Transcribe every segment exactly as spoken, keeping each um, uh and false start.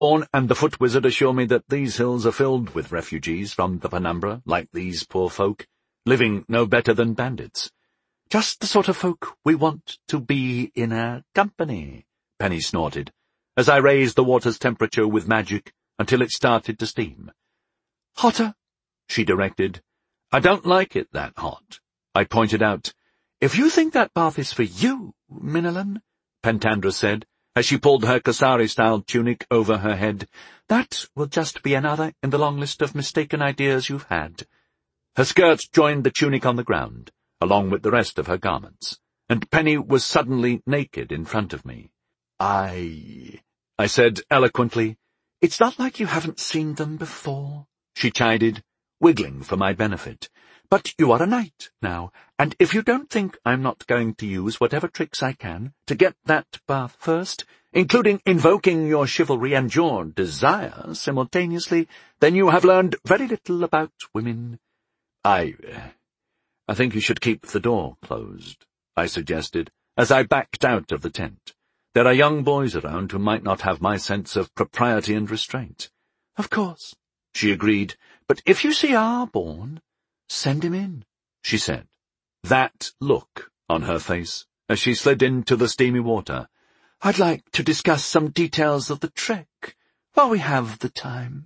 Orne and the Foot Wizard assure me that these hills are filled with refugees from the penumbra, like these poor folk, living no better than bandits. Just the sort of folk we want to be in our company, Penny snorted, as I raised the water's temperature with magic until it started to steam. Hotter, she directed. I don't like it that hot, I pointed out. If you think that bath is for you, Minilin, Pentandra said, as she pulled her Kasari-style tunic over her head, that will just be another in the long list of mistaken ideas you've had. Her skirts joined the tunic on the ground, along with the rest of her garments, and Penny was suddenly naked in front of me. I... I said eloquently. It's not like you haven't seen them before, she chided, wiggling for my benefit. But you are a knight now, and if you don't think I'm not going to use whatever tricks I can to get that bath first, including invoking your chivalry and your desire simultaneously, then you have learned very little about women. I... I think you should keep the door closed, I suggested, as I backed out of the tent. There are young boys around who might not have my sense of propriety and restraint. Of course, she agreed, but if you see Arborn, send him in, she said, that look on her face as she slid into the steamy water. I'd like to discuss some details of the trek while we have the time.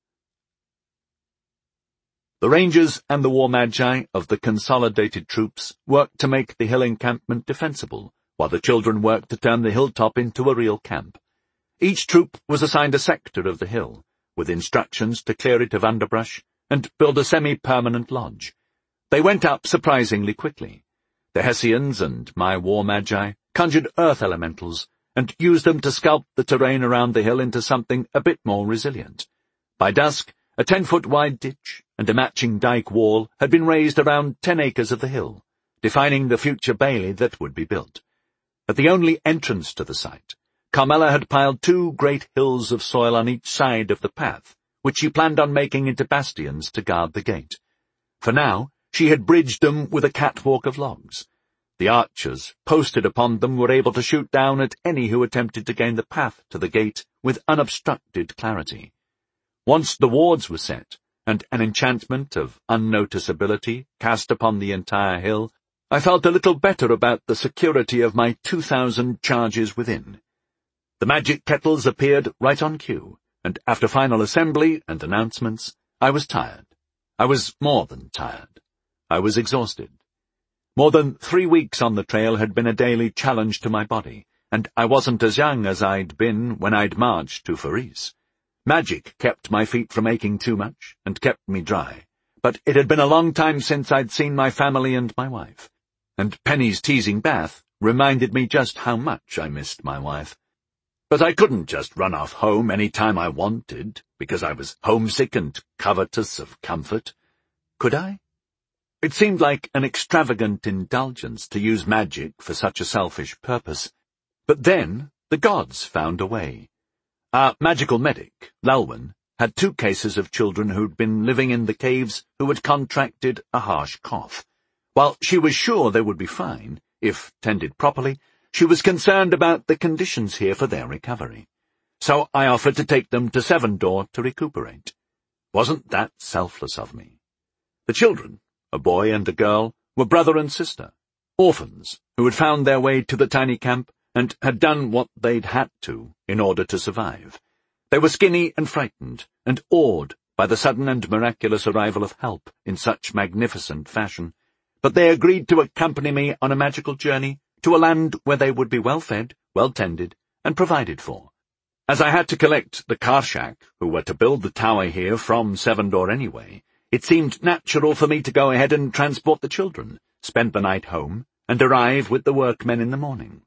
The rangers and the war magi of the consolidated troops worked to make the hill encampment defensible, while the children worked to turn the hilltop into a real camp. Each troop was assigned a sector of the hill, with instructions to clear it of underbrush and build a semi-permanent lodge. They went up surprisingly quickly. The Hessians and my war magi conjured earth elementals and used them to sculpt the terrain around the hill into something a bit more resilient. By dusk, a ten-foot-wide ditch and a matching dike wall had been raised around ten acres of the hill, defining the future bailey that would be built. At the only entrance to the site, Carmela had piled two great hills of soil on each side of the path, which she planned on making into bastions to guard the gate. For now, she had bridged them with a catwalk of logs. The archers posted upon them were able to shoot down at any who attempted to gain the path to the gate with unobstructed clarity. Once the wards were set, and an enchantment of unnoticeability cast upon the entire hill, I felt a little better about the security of my two thousand charges within. The magic kettles appeared right on cue, and after final assembly and announcements, I was tired. I was more than tired. I was exhausted. More than three weeks on the trail had been a daily challenge to my body, and I wasn't as young as I'd been when I'd marched to Faris. Magic kept my feet from aching too much, and kept me dry, but it had been a long time since I'd seen my family and my wife, and Penny's teasing bath reminded me just how much I missed my wife. But I couldn't just run off home any time I wanted, because I was homesick and covetous of comfort. Could I? It seemed like an extravagant indulgence to use magic for such a selfish purpose. But then the gods found a way. Our magical medic, Lalwyn, had two cases of children who'd been living in the caves who had contracted a harsh cough. While she was sure they would be fine, if tended properly, she was concerned about the conditions here for their recovery. So I offered to take them to Sevendor to recuperate. Wasn't that selfless of me? The children, a boy and a girl, were brother and sister, orphans who had found their way to the tiny camp and had done what they'd had to in order to survive. They were skinny and frightened, and awed by the sudden and miraculous arrival of help in such magnificent fashion, but they agreed to accompany me on a magical journey to a land where they would be well-fed, well-tended, and provided for. As I had to collect the Karshak, who were to build the tower here from Sevendor anyway, it seemed natural for me to go ahead and transport the children, spend the night home, and arrive with the workmen in the morning.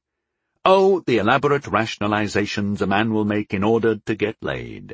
Oh, the elaborate rationalizations a man will make in order to get laid.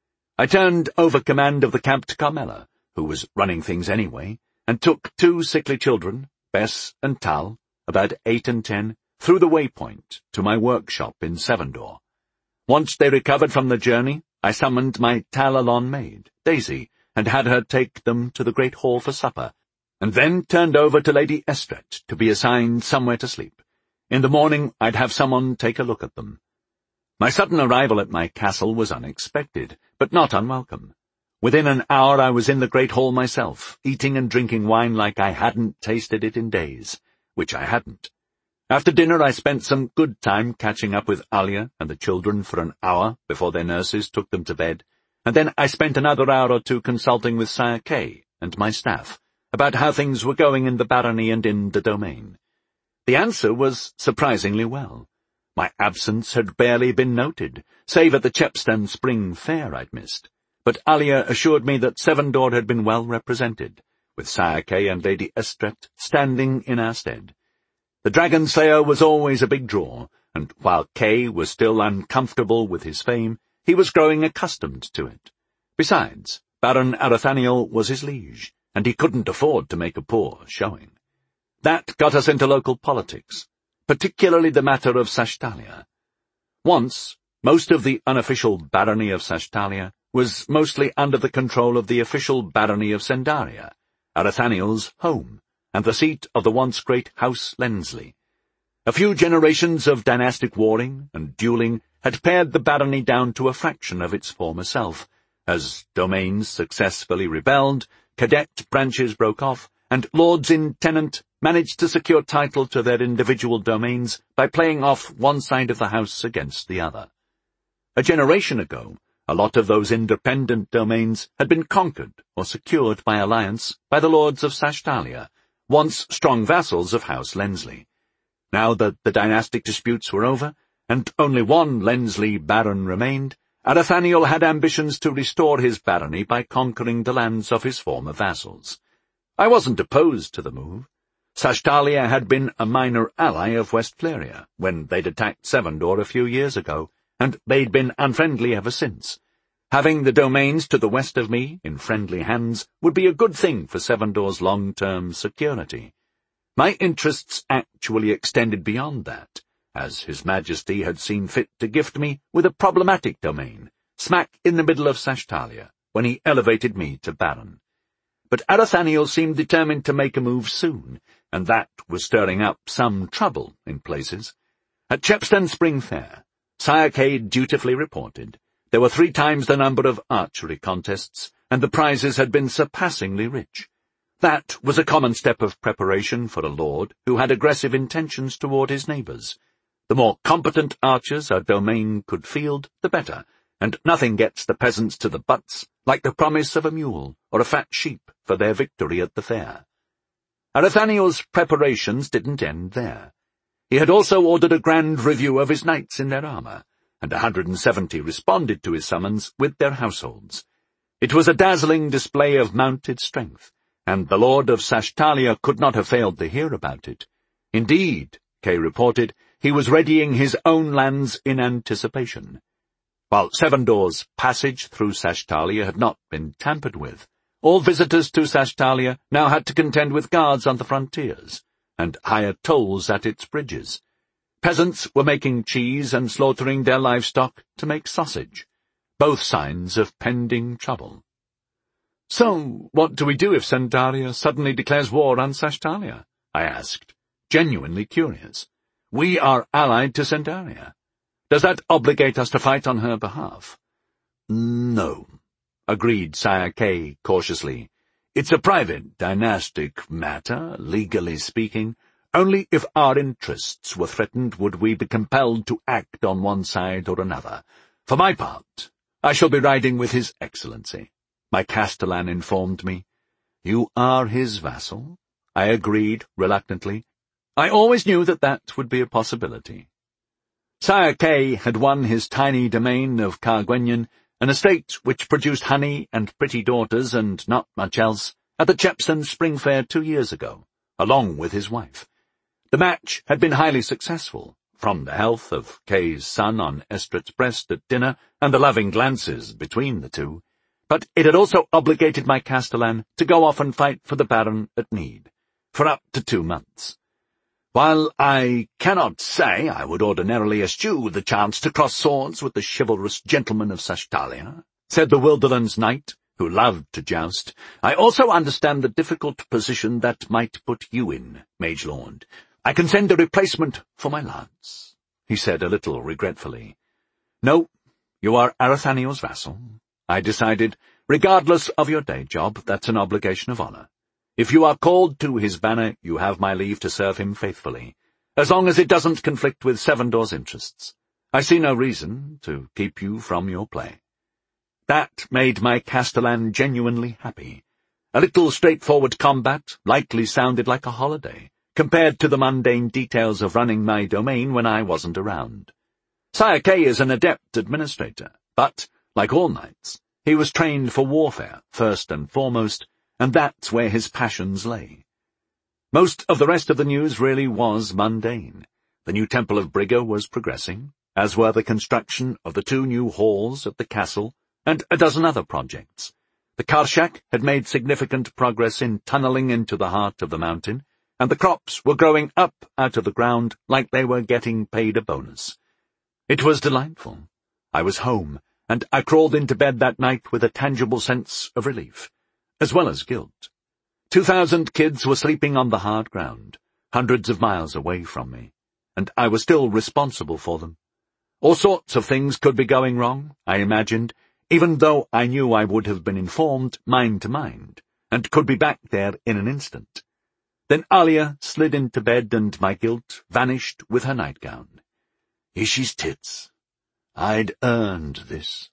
I turned over command of the camp to Carmela, who was running things anyway, and took two sickly children, Bess and Tal, about eight and ten, through the waypoint to my workshop in Sevendor. Once they recovered from the journey, I summoned my Talalon maid, Daisy, and had her take them to the great hall for supper, and then turned over to Lady Estret to be assigned somewhere to sleep. In the morning I'd have someone take a look at them. My sudden arrival at my castle was unexpected, but not unwelcome. Within an hour I was in the great hall myself, eating and drinking wine like I hadn't tasted it in days, which I hadn't. After dinner I spent some good time catching up with Alia and the children for an hour before their nurses took them to bed, and then I spent another hour or two consulting with Sire Kay and my staff about how things were going in the barony and in the domain. The answer was surprisingly well. My absence had barely been noted, save at the Chepstow Spring Fair I'd missed, but Alia assured me that Sevendor had been well represented, with Sire Kay and Lady Estret standing in our stead. The Dragon Slayer was always a big draw, and while Kay was still uncomfortable with his fame, he was growing accustomed to it. Besides, Baron Arathaniel was his liege, and he couldn't afford to make a poor showing. That got us into local politics, particularly the matter of Sashtalia. Once, most of the unofficial barony of Sashtalia was mostly under the control of the official barony of Sendaria, Arathaniel's home, and the seat of the once great House Lensley. A few generations of dynastic warring and dueling had pared the barony down to a fraction of its former self. As domains successfully rebelled, cadet branches broke off, and lords in tenant managed to secure title to their individual domains by playing off one side of the house against the other. A generation ago, a lot of those independent domains had been conquered or secured by alliance by the lords of Sashtalia, once strong vassals of House Lensley. Now that the dynastic disputes were over, and only one Lensley baron remained, Arathaniel had ambitions to restore his barony by conquering the lands of his former vassals. I wasn't opposed to the move. Sashtalia had been a minor ally of Westphalia when they'd attacked Sevendor a few years ago, and they'd been unfriendly ever since. Having the domains to the west of me in friendly hands would be a good thing for Sevendor's long-term security. My interests actually extended beyond that, as His Majesty had seen fit to gift me with a problematic domain, smack in the middle of Sashtalia, when he elevated me to baron. But Arathaniel seemed determined to make a move soon, and that was stirring up some trouble in places. At Chepstow Spring Fair, Sire Kay dutifully reported, there were three times the number of archery contests, and the prizes had been surpassingly rich. That was a common step of preparation for a lord who had aggressive intentions toward his neighbours. The more competent archers a domain could field, the better, and nothing gets the peasants to the butts like the promise of a mule or a fat sheep for their victory at the fair. Arathaniel's preparations didn't end there. He had also ordered a grand review of his knights in their armour, and a hundred and seventy responded to his summons with their households. It was a dazzling display of mounted strength, and the Lord of Sashtalia could not have failed to hear about it. Indeed, Kay reported, he was readying his own lands in anticipation. While Sevendor's passage through Sashtalia had not been tampered with, all visitors to Sashtalia now had to contend with guards on the frontiers, and higher tolls at its bridges. Peasants were making cheese and slaughtering their livestock to make sausage, both signs of pending trouble. "So, what do we do if Sendaria suddenly declares war on Sashtalia?" I asked, genuinely curious. "We are allied to Sendaria. Does that obligate us to fight on her behalf?" "No," agreed Sire Kay cautiously. "It's a private, dynastic matter, legally speaking. Only if our interests were threatened would we be compelled to act on one side or another. For my part, I shall be riding with His Excellency," my Castellan informed me. "You are his vassal?" I agreed reluctantly. I always knew that that would be a possibility. Sire Kay had won his tiny domain of Carguenion, an estate which produced honey and pretty daughters and not much else, at the Chepstow Spring Fair two years ago, along with his wife. The match had been highly successful, from the health of Kay's son on Estret's breast at dinner and the loving glances between the two, but it had also obligated my Castellan to go off and fight for the Baron at need, for up to two months. While I cannot say I would ordinarily eschew the chance to cross swords with the chivalrous gentlemen of Sashtalia, said the Wilderland's knight, who loved to joust, I also understand the difficult position that might put you in, Mage Lord. I can send a replacement for my lance, he said a little regretfully. No, you are Arathaniel's vassal, I decided. Regardless of your day job, that's an obligation of honor. If you are called to his banner, you have my leave to serve him faithfully, as long as it doesn't conflict with Sevendor's interests. I see no reason to keep you from your play. That made my castellan genuinely happy. A little straightforward combat likely sounded like a holiday, compared to the mundane details of running my domain when I wasn't around. Sire Kay is an adept administrator, but, like all knights, he was trained for warfare, first and foremost, and that's where his passions lay. Most of the rest of the news really was mundane. The new Temple of Brigga was progressing, as were the construction of the two new halls at the castle, and a dozen other projects. The Karshak had made significant progress in tunneling into the heart of the mountain, and the crops were growing up out of the ground like they were getting paid a bonus. It was delightful. I was home, and I crawled into bed that night with a tangible sense of relief, as well as guilt. Two thousand kids were sleeping on the hard ground, hundreds of miles away from me, and I was still responsible for them. All sorts of things could be going wrong, I imagined, even though I knew I would have been informed mind to mind, and could be back there in an instant. Then Alia slid into bed, and my guilt vanished with her nightgown. Ishi's tits. I'd earned this.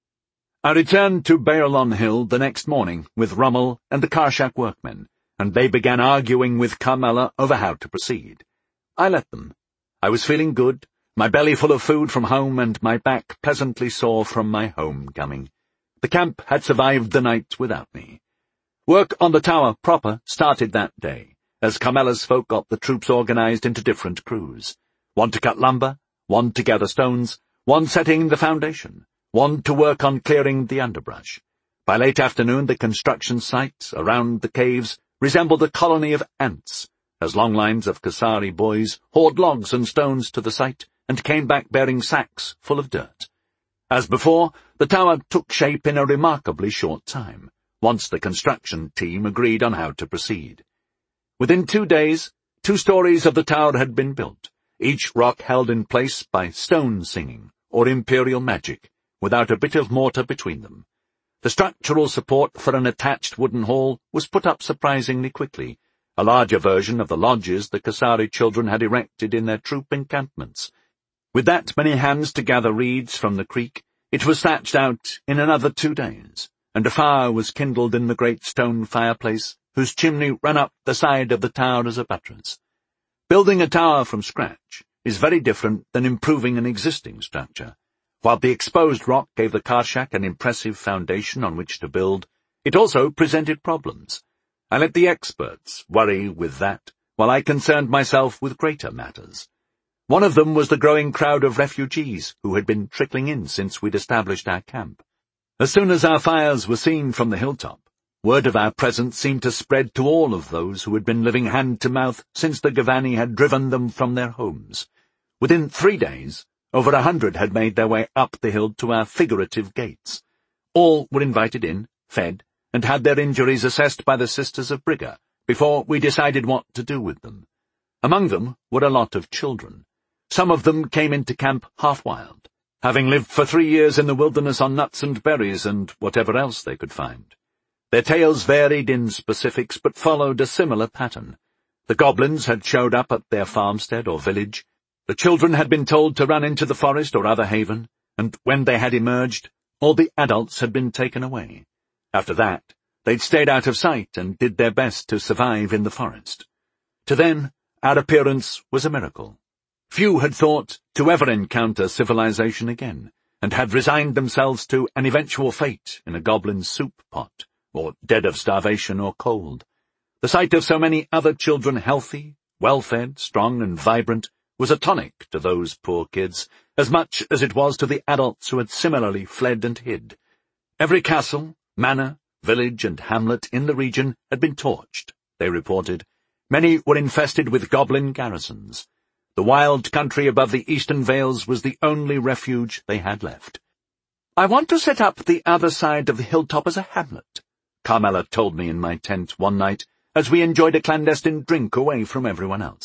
I returned to Baerlon Hill the next morning with Rommel and the Karshak workmen, and they began arguing with Carmela over how to proceed. I let them. I was feeling good, my belly full of food from home and my back pleasantly sore from my homecoming. The camp had survived the night without me. Work on the tower proper started that day, as Carmela's folk got the troops organized into different crews. One to cut lumber, one to gather stones, one setting the foundation, one to work on clearing the underbrush. By late afternoon, the construction site around the caves resembled a colony of ants, as long lines of Kasari boys hauled logs and stones to the site and came back bearing sacks full of dirt. As before, the tower took shape in a remarkably short time, once the construction team agreed on how to proceed. Within two days, two stories of the tower had been built, each rock held in place by stone singing, or imperial magic, without a bit of mortar between them. The structural support for an attached wooden hall was put up surprisingly quickly, a larger version of the lodges the Kasari children had erected in their troop encampments. With that many hands to gather reeds from the creek, it was thatched out in another two days, and a fire was kindled in the great stone fireplace, whose chimney ran up the side of the tower as a buttress. Building a tower from scratch is very different than improving an existing structure. While the exposed rock gave the Karshak an impressive foundation on which to build, it also presented problems. I let the experts worry with that, while I concerned myself with greater matters. One of them was the growing crowd of refugees who had been trickling in since we'd established our camp. As soon as our fires were seen from the hilltop, word of our presence seemed to spread to all of those who had been living hand-to-mouth since the Gavani had driven them from their homes. Within three days, over a hundred had made their way up the hill to our figurative gates. All were invited in, fed, and had their injuries assessed by the Sisters of Brigga before we decided what to do with them. Among them were a lot of children. Some of them came into camp half-wild, having lived for three years in the wilderness on nuts and berries and whatever else they could find. Their tales varied in specifics, but followed a similar pattern. The goblins had showed up at their farmstead or village. The children had been told to run into the forest or other haven, and when they had emerged, all the adults had been taken away. After that, they'd stayed out of sight and did their best to survive in the forest. To them, our appearance was a miracle. Few had thought to ever encounter civilization again, and had resigned themselves to an eventual fate in a goblin soup pot, or dead of starvation or cold. The sight of so many other children healthy, well-fed, strong, and vibrant was a tonic to those poor kids, as much as it was to the adults who had similarly fled and hid. Every castle, manor, village, and hamlet in the region had been torched, they reported. Many were infested with goblin garrisons. The wild country above the eastern vales was the only refuge they had left. "I want to set up the other side of the hilltop as a hamlet," Carmela told me in my tent one night, as we enjoyed a clandestine drink away from everyone else.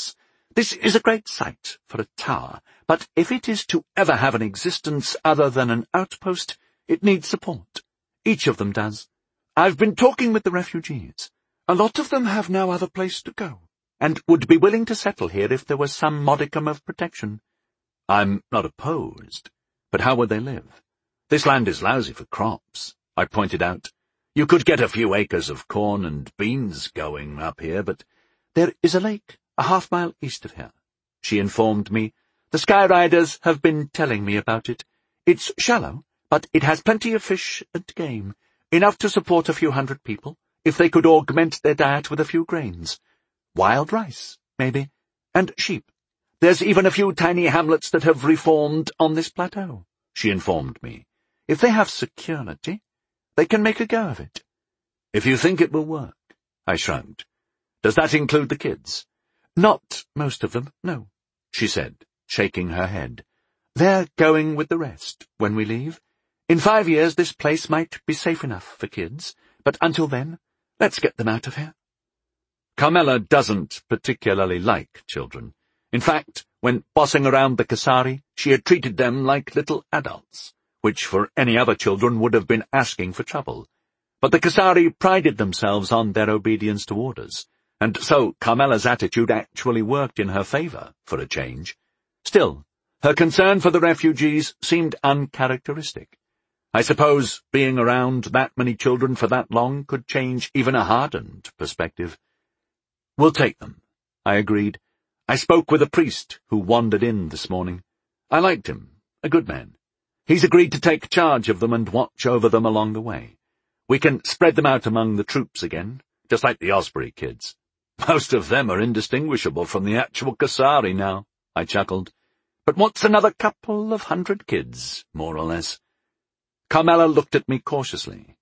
This is a great site for a tower, but if it is to ever have an existence other than an outpost, it needs support. Each of them does. I've been talking with the refugees. A lot of them have no other place to go, and would be willing to settle here if there was some modicum of protection. I'm not opposed, but how would they live? This land is lousy for crops, I pointed out. You could get a few acres of corn and beans going up here, but there is a lake a half mile east of here, she informed me. The Skyriders have been telling me about it. It's shallow, but it has plenty of fish and game, enough to support a few hundred people, if they could augment their diet with a few grains. Wild rice, maybe, and sheep. There's even a few tiny hamlets that have reformed on this plateau, she informed me. If they have security, they can make a go of it. If you think it will work, I shrugged. Does that include the kids? Not most of them, no, she said, shaking her head. They're going with the rest when we leave. In five years this place might be safe enough for kids, but until then, let's get them out of here. Carmela doesn't particularly like children. In fact, when bossing around the Kasari, she had treated them like little adults, which for any other children would have been asking for trouble. But the Kasari prided themselves on their obedience to orders, and so Carmela's attitude actually worked in her favor, for a change. Still, her concern for the refugees seemed uncharacteristic. I suppose being around that many children for that long could change even a hardened perspective. We'll take them, I agreed. I spoke with a priest who wandered in this morning. I liked him, a good man. He's agreed to take charge of them and watch over them along the way. We can spread them out among the troops again, just like the Osprey kids. Most of them are indistinguishable from the actual Kasari now, I chuckled. But what's another couple of hundred kids, more or less? Carmela looked at me cautiously.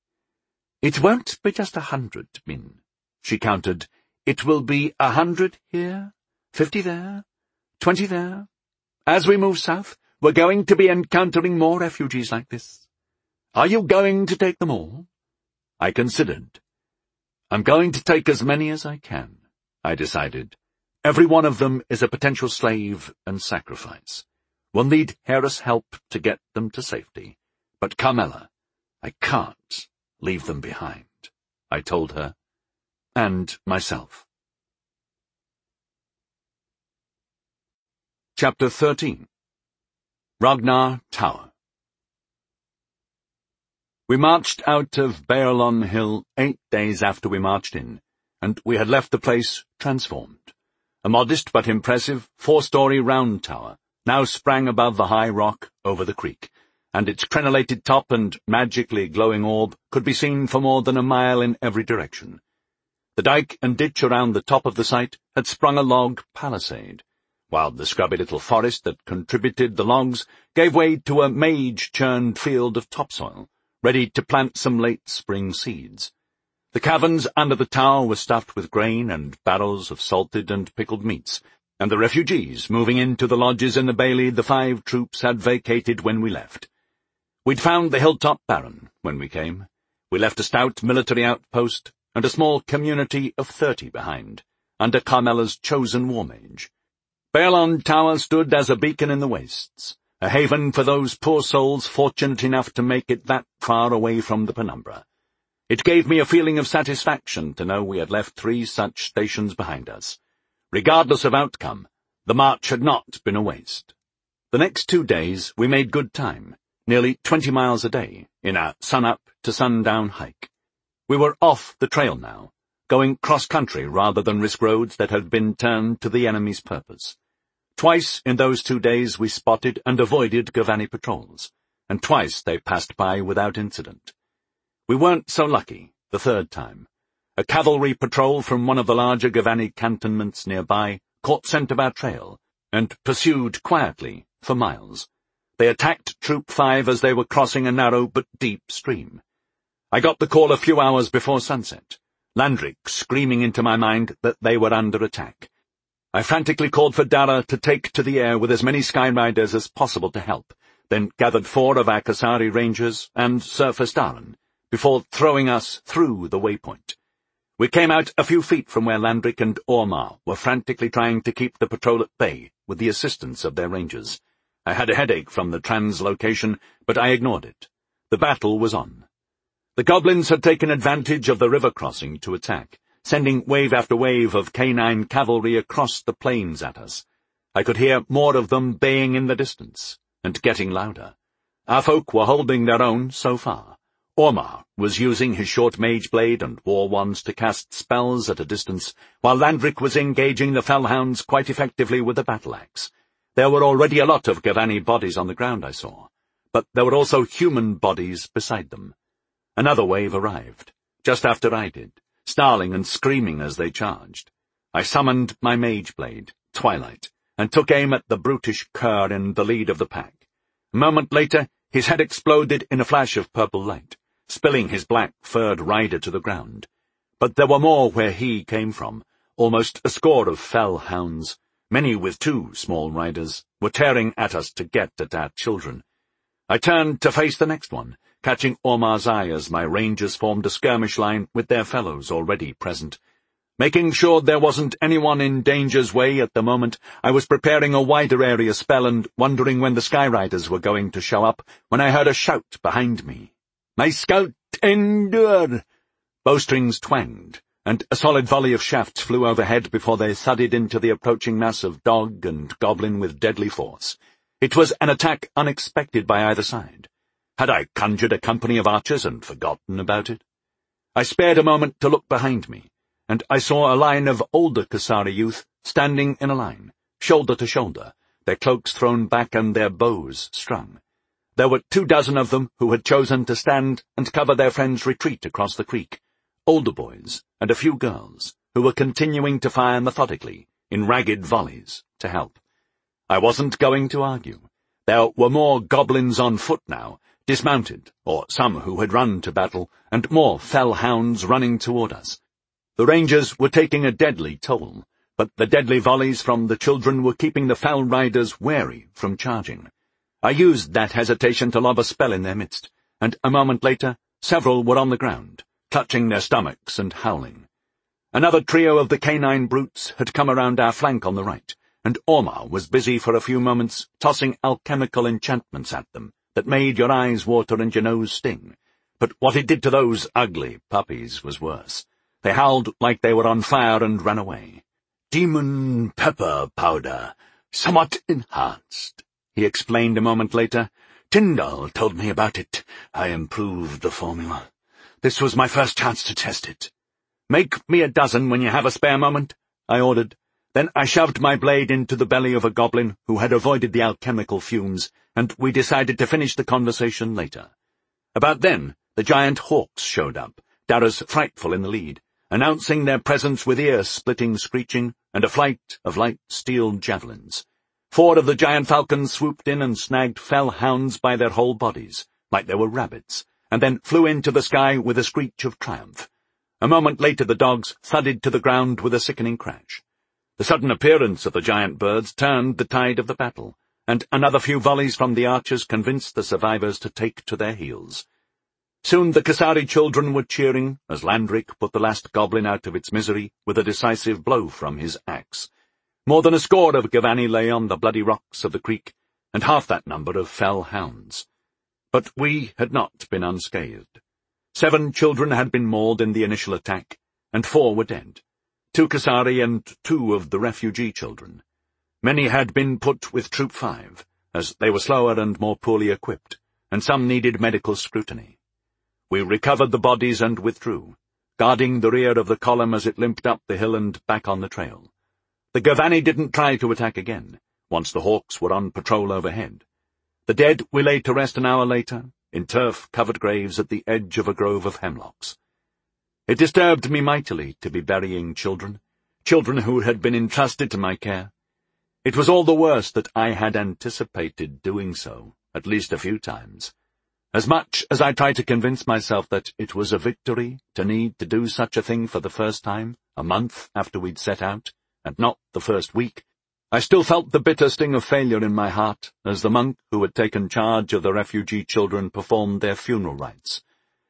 It won't be just a hundred, Min, she counted. It will be a hundred here, fifty there, twenty there. As we move south, we're going to be encountering more refugees like this. Are you going to take them all? I considered. I'm going to take as many as I can, I decided. Every one of them is a potential slave and sacrifice. We'll need Hera's help to get them to safety. But Carmela, I can't leave them behind, I told her, and myself. Chapter thirteen. Ragnar Tower. We marched out of Baerlon Hill eight days after we marched in, and we had left the place transformed. A modest but impressive four-story round tower now sprang above the high rock over the creek, and its crenellated top and magically glowing orb could be seen for more than a mile in every direction. The dike and ditch around the top of the site had sprung a log palisade, while the scrubby little forest that contributed the logs gave way to a mage-churned field of topsoil, ready to plant some late spring seeds. The caverns under the tower were stuffed with grain and barrels of salted and pickled meats, and the refugees moving into the lodges in the bailey the five troops had vacated when we left. We'd found the hilltop barren when we came. We left a stout military outpost and a small community of thirty behind, under Carmela's chosen war mage. Baerlon Tower stood as a beacon in the wastes, a haven for those poor souls fortunate enough to make it that far away from the penumbra. It gave me a feeling of satisfaction to know we had left three such stations behind us. Regardless of outcome, the march had not been a waste. The next two days we made good time, nearly twenty miles a day, in a sun-up to sundown hike. We were off the trail now, going cross-country rather than risk roads that had been turned to the enemy's purpose. Twice in those two days we spotted and avoided Gavani patrols, and twice they passed by without incident. We weren't so lucky the third time. A cavalry patrol from one of the larger Gavani cantonments nearby caught scent of our trail and pursued quietly for miles. They attacked Troop five as they were crossing a narrow but deep stream. I got the call a few hours before sunset, Landryk screaming into my mind that they were under attack. I frantically called for Dara to take to the air with as many Skyriders as possible to help, then gathered four of our Kasari rangers and surfaced Aran, before throwing us through the waypoint. We came out a few feet from where Landryk and Ormar were frantically trying to keep the patrol at bay with the assistance of their rangers. I had a headache from the translocation, but I ignored it. The battle was on. The goblins had taken advantage of the river crossing to attack, sending wave after wave of canine cavalry across the plains at us. I could hear more of them baying in the distance, and getting louder. Our folk were holding their own so far. Ormar was using his short mage blade and war wands to cast spells at a distance, while Landryk was engaging the fellhounds quite effectively with the battle-axe. There were already a lot of Gavani bodies on the ground, I saw, but there were also human bodies beside them. Another wave arrived, just after I did, snarling and screaming as they charged. I summoned my mage blade, Twilight, and took aim at the brutish cur in the lead of the pack. A moment later, his head exploded in a flash of purple light, spilling his black furred rider to the ground. But there were more where he came from. Almost a score of fell hounds, many with two small riders, were tearing at us to get at our children. I turned to face the next one, catching Ormar's eye as my rangers formed a skirmish line with their fellows already present. Making sure there wasn't anyone in danger's way at the moment, I was preparing a wider area spell and wondering when the Skyriders were going to show up, when I heard a shout behind me. "My scout endure!" Bowstrings twanged, and a solid volley of shafts flew overhead before they thudded into the approaching mass of dog and goblin with deadly force. It was an attack unexpected by either side. Had I conjured a company of archers and forgotten about it? I spared a moment to look behind me, and I saw a line of older Kasari youth standing in a line, shoulder to shoulder, their cloaks thrown back and their bows strung. There were two dozen of them who had chosen to stand and cover their friend's retreat across the creek, older boys and a few girls, who were continuing to fire methodically, in ragged volleys, to help. I wasn't going to argue. There were more goblins on foot now, dismounted, or some who had run to battle, and more fell hounds running toward us. The rangers were taking a deadly toll, but the deadly volleys from the children were keeping the fell riders wary from charging. I used that hesitation to lob a spell in their midst, and a moment later several were on the ground, clutching their stomachs and howling. Another trio of the canine brutes had come around our flank on the right, and Ormar was busy for a few moments tossing alchemical enchantments at them that made your eyes water and your nose sting. But what it did to those ugly puppies was worse. They howled like they were on fire and ran away. "Demon pepper powder, somewhat enhanced," he explained a moment later. "Tyndall told me about it. I improved the formula. This was my first chance to test it." "Make me a dozen when you have a spare moment," I ordered. Then I shoved my blade into the belly of a goblin who had avoided the alchemical fumes, and we decided to finish the conversation later. About then, the giant hawks showed up, Dara's frightful in the lead, announcing their presence with ear-splitting screeching and a flight of light steel javelins. Four of the giant falcons swooped in and snagged fell hounds by their whole bodies, like they were rabbits, and then flew into the sky with a screech of triumph. A moment later the dogs thudded to the ground with a sickening crash. The sudden appearance of the giant birds turned the tide of the battle, and another few volleys from the archers convinced the survivors to take to their heels. Soon the Kasari children were cheering as Landryk put the last goblin out of its misery with a decisive blow from his axe. More than a score of Gavani lay on the bloody rocks of the creek, and half that number of fell hounds. But we had not been unscathed. Seven children had been mauled in the initial attack, and four were dead. Two Kasari and two of the refugee children. Many had been put with Troop Five, as they were slower and more poorly equipped, and some needed medical scrutiny. We recovered the bodies and withdrew, guarding the rear of the column as it limped up the hill and back on the trail. The Gavani didn't try to attack again, once the hawks were on patrol overhead. The dead we laid to rest an hour later, in turf-covered graves at the edge of a grove of hemlocks. It disturbed me mightily to be burying children, children who had been entrusted to my care. It was all the worse that I had anticipated doing so, at least a few times. As much as I tried to convince myself that it was a victory to need to do such a thing for the first time, a month after we'd set out, and not the first week, I still felt the bitter sting of failure in my heart as the monk who had taken charge of the refugee children performed their funeral rites.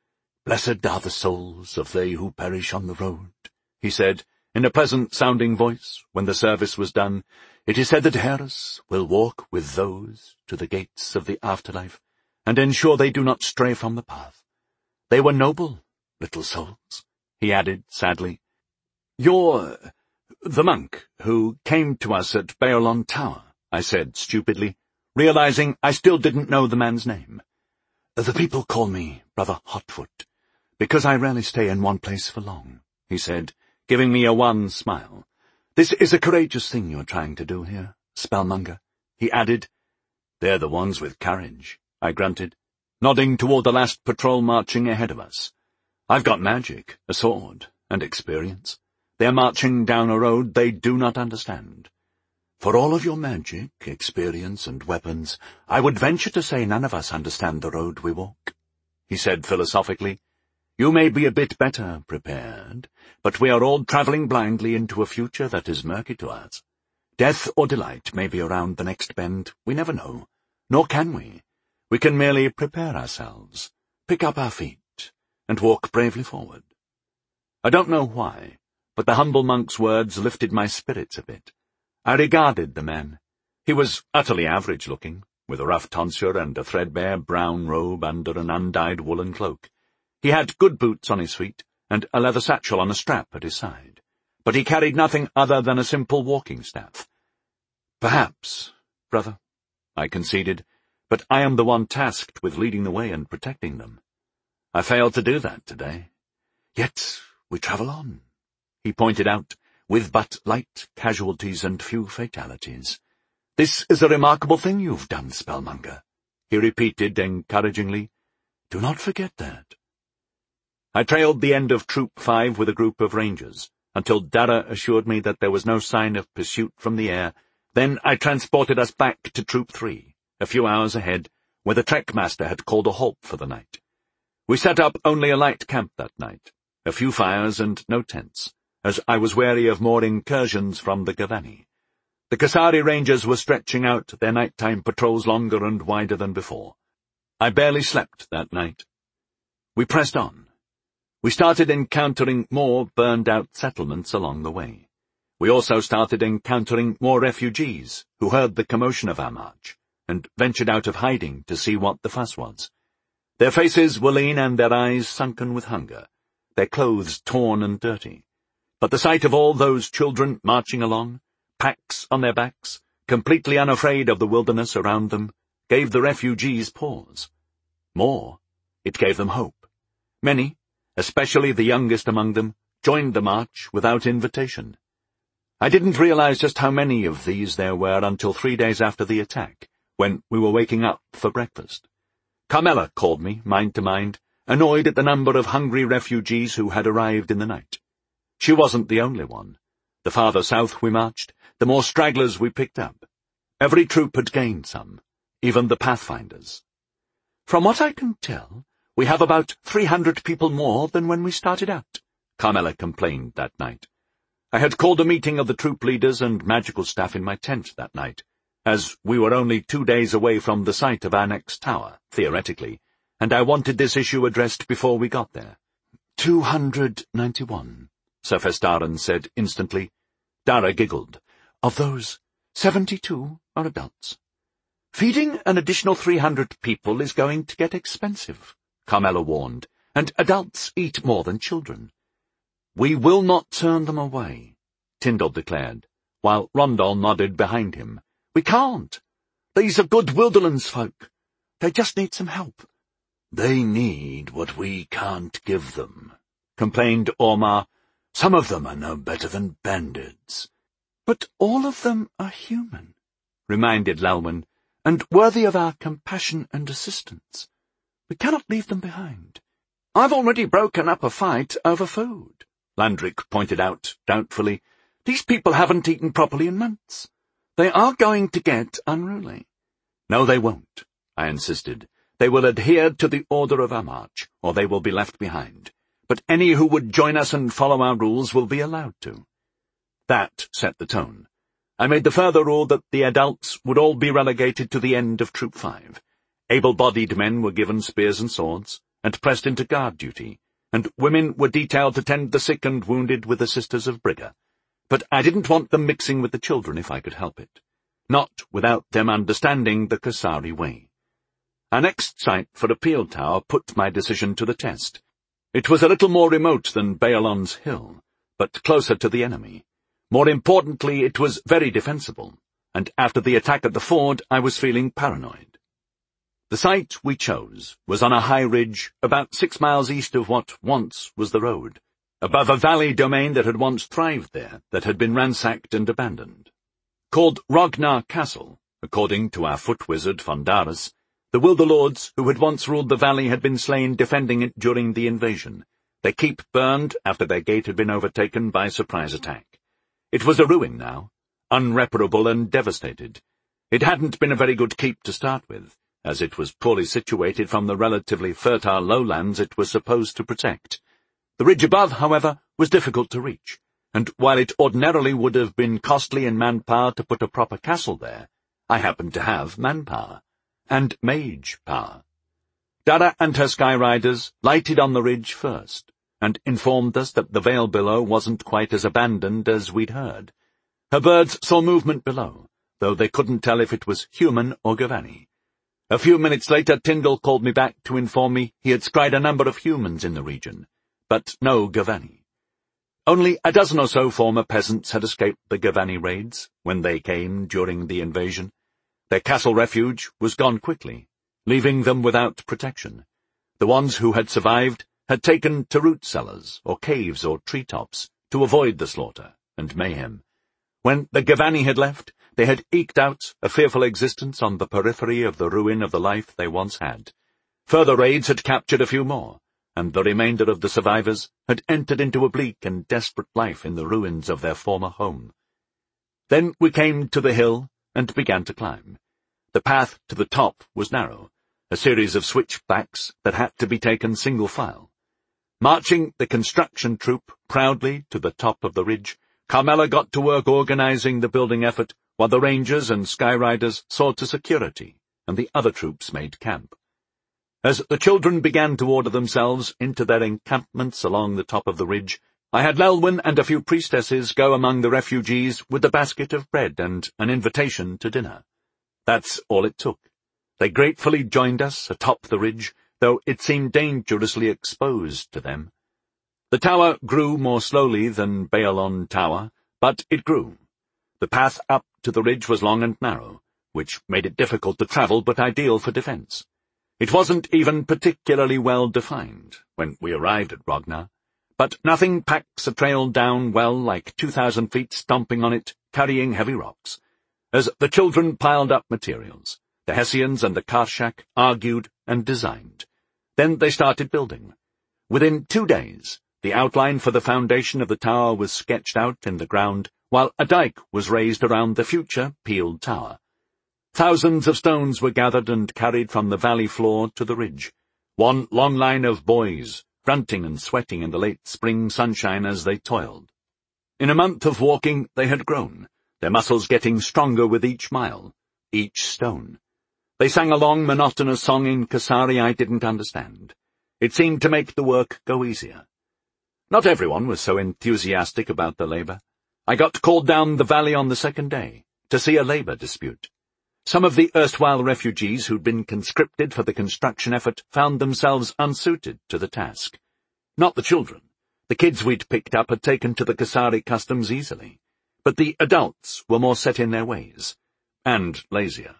"Blessed are the souls of they who perish on the road," he said, in a pleasant-sounding voice, when the service was done. "It is said that heirs will walk with those to the gates of the afterlife, and ensure they do not stray from the path. They were noble little souls," he added sadly. "You're the monk who came to us at Bayerlon Tower," I said stupidly, realizing I still didn't know the man's name. "The people call me Brother Hotfoot, because I rarely stay in one place for long," he said, giving me a wan smile. "This is a courageous thing you're trying to do here, spellmonger," he added. "They're the ones with courage," I grunted, nodding toward the last patrol marching ahead of us. "I've got magic, a sword, and experience. They're marching down a road they do not understand. For all of your magic, experience, and weapons, I would venture to say none of us understand the road we walk," he said philosophically. "You may be a bit better prepared, but we are all traveling blindly into a future that is murky to us. Death or delight may be around the next bend, we never know, nor can we. We can merely prepare ourselves, pick up our feet, and walk bravely forward." I don't know why, but the humble monk's words lifted my spirits a bit. I regarded the man. He was utterly average-looking, with a rough tonsure and a threadbare brown robe under an undyed woolen cloak. He had good boots on his feet, and a leather satchel on a strap at his side, but he carried nothing other than a simple walking-staff. "Perhaps, brother," I conceded, "but I am the one tasked with leading the way and protecting them. I failed to do that today. Yet we travel on," he pointed out, "with but light casualties and few fatalities. This is a remarkable thing you've done, spellmonger," he repeated encouragingly. "Do not forget that." I trailed the end of Troop Five with a group of rangers, until Dara assured me that there was no sign of pursuit from the air. Then I transported us back to Troop Three, a few hours ahead, where the Trekmaster had called a halt for the night. We set up only a light camp that night, a few fires and no tents, as I was wary of more incursions from the Gavani. The Kasari Rangers were stretching out their nighttime patrols longer and wider than before. I barely slept that night. We pressed on. We started encountering more burned-out settlements along the way. We also started encountering more refugees who heard the commotion of our march and ventured out of hiding to see what the fuss was. Their faces were lean and their eyes sunken with hunger, their clothes torn and dirty. But the sight of all those children marching along, packs on their backs, completely unafraid of the wilderness around them, gave the refugees pause. More, it gave them hope. Many, especially the youngest among them, joined the march without invitation. I didn't realize just how many of these there were until three days after the attack, when we were waking up for breakfast. Carmela called me, mind to mind, annoyed at the number of hungry refugees who had arrived in the night. She wasn't the only one. The farther south we marched, the more stragglers we picked up. Every troop had gained some, even the Pathfinders. "From what I can tell, we have about three hundred people more than when we started out," Carmela complained that night. I had called a meeting of the troop leaders and magical staff in my tent that night, as we were only two days away from the site of our next tower, theoretically, and I wanted this issue addressed before we got there. Two hundred ninety-one, Sir Festarin said instantly. Dara giggled. "Of those, seventy-two are adults." "Feeding an additional three hundred people is going to get expensive," Carmela warned, "and adults eat more than children." "We will not turn them away," Tyndall declared, while Rondal nodded behind him. "We can't. These are good Wilderlands folk. They just need some help." "They need what we can't give them," complained Ormar. "Some of them are no better than bandits." "But all of them are human," reminded Lalwyn, "and worthy of our compassion and assistance. We cannot leave them behind." "I've already broken up a fight over food," Landrick pointed out doubtfully. "These people haven't eaten properly in months. They are going to get unruly." "No, they won't," I insisted. "They will adhere to the order of our march, or they will be left behind. But any who would join us and follow our rules will be allowed to." That set the tone. I made the further rule that the adults would all be relegated to the end of Troop Five. Able-bodied men were given spears and swords, and pressed into guard duty, and women were detailed to tend the sick and wounded with the Sisters of Briga. But I didn't want them mixing with the children if I could help it, not without them understanding the Kasari way. Our next site for a peel tower put my decision to the test. It was a little more remote than Bayalon's Hill, but closer to the enemy. More importantly, it was very defensible, and after the attack at the ford, I was feeling paranoid. The site we chose was on a high ridge about six miles east of what once was the road, above a valley domain that had once thrived there, that had been ransacked and abandoned. Called Rognar Castle, according to our foot wizard Fondaris, the Wilderlords who had once ruled the valley had been slain defending it during the invasion, their keep burned after their gate had been overtaken by surprise attack. It was a ruin now, unreparable and devastated. It hadn't been a very good keep to start with, as it was poorly situated from the relatively fertile lowlands it was supposed to protect. The ridge above, however, was difficult to reach, and while it ordinarily would have been costly in manpower to put a proper castle there, I happened to have manpower, and mage power. Dara and her skyriders lighted on the ridge first, and informed us that the vale below wasn't quite as abandoned as we'd heard. Her birds saw movement below, though they couldn't tell if it was human or Gavani. A few minutes later, Tyndall called me back to inform me he had spied a number of humans in the region, but no Gavani. Only a dozen or so former peasants had escaped the Gavani raids when they came during the invasion. Their castle refuge was gone quickly, leaving them without protection. The ones who had survived had taken to root cellars or caves or treetops to avoid the slaughter and mayhem. When the Gavani had left, they had eked out a fearful existence on the periphery of the ruin of the life they once had. Further raids had captured a few more, and the remainder of the survivors had entered into a bleak and desperate life in the ruins of their former home. Then we came to the hill and began to climb. The path to the top was narrow, a series of switchbacks that had to be taken single file. Marching the construction troop proudly to the top of the ridge, Carmela got to work organizing the building effort, while the rangers and skyriders saw to security, and the other troops made camp. As the children began to order themselves into their encampments along the top of the ridge, I had Lelwyn and a few priestesses go among the refugees with a basket of bread and an invitation to dinner. That's all it took. They gratefully joined us atop the ridge, though it seemed dangerously exposed to them. The tower grew more slowly than Bayalon Tower, but it grew. The path up to the ridge was long and narrow, which made it difficult to travel but ideal for defense. It wasn't even particularly well defined when we arrived at Rognar, but nothing packs a trail down well like two thousand feet stomping on it, carrying heavy rocks. As the children piled up materials, the Hessians and the Karshak argued and designed. Then they started building. Within two days, the outline for the foundation of the tower was sketched out in the ground, while a dike was raised around the future peeled tower. Thousands of stones were gathered and carried from the valley floor to the ridge, one long line of boys, grunting and sweating in the late spring sunshine as they toiled. In a month of walking they had grown, their muscles getting stronger with each mile, each stone. They sang a long, monotonous song in Kasari I didn't understand. It seemed to make the work go easier. Not everyone was so enthusiastic about the labor. I got called down the valley on the second day to see a labor dispute. Some of the erstwhile refugees who'd been conscripted for the construction effort found themselves unsuited to the task. Not the children. The kids we'd picked up had taken to the Kasari customs easily, but the adults were more set in their ways, and lazier.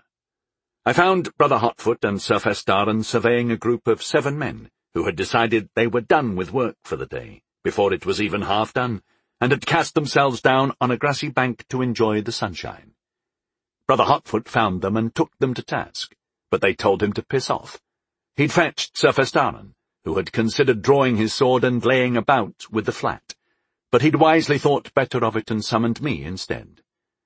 I found Brother Hotfoot and Sir Festaren surveying a group of seven men who had decided they were done with work for the day, before it was even half done, and had cast themselves down on a grassy bank to enjoy the sunshine. Brother Hotfoot found them and took them to task, but they told him to piss off. He'd fetched Sir Festaren, who had considered drawing his sword and laying about with the flat, but he'd wisely thought better of it and summoned me instead.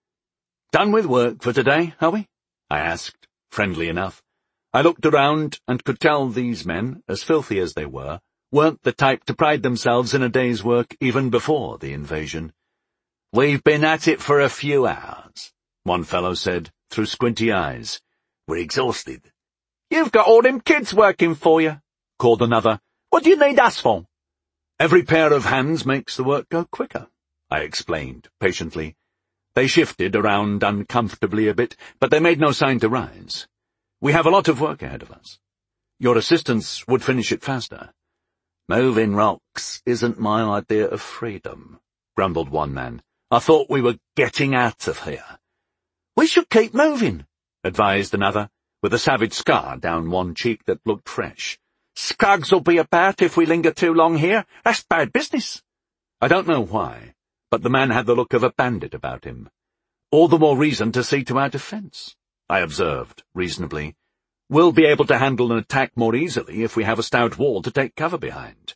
"Done with work for today, are we?" I asked, friendly enough. I looked around and could tell these men, as filthy as they were, weren't the type to pride themselves in a day's work even before the invasion. "We've been at it for a few hours," one fellow said, through squinty eyes. "We're exhausted." "You've got all them kids working for you," called another. "What do you need us for?" "Every pair of hands makes the work go quicker," I explained patiently. They shifted around uncomfortably a bit, but they made no sign to rise. "We have a lot of work ahead of us. Your assistance would finish it faster." "Moving rocks isn't my idea of freedom," grumbled one man. "I thought we were getting out of here." "We should keep moving," advised another, with a savage scar down one cheek that looked fresh. "Scruggs'll be about if we linger too long here. That's bad business." I don't know why, but the man had the look of a bandit about him. "All the more reason to see to our defence," I observed reasonably. "We'll be able to handle an attack more easily if we have a stout wall to take cover behind."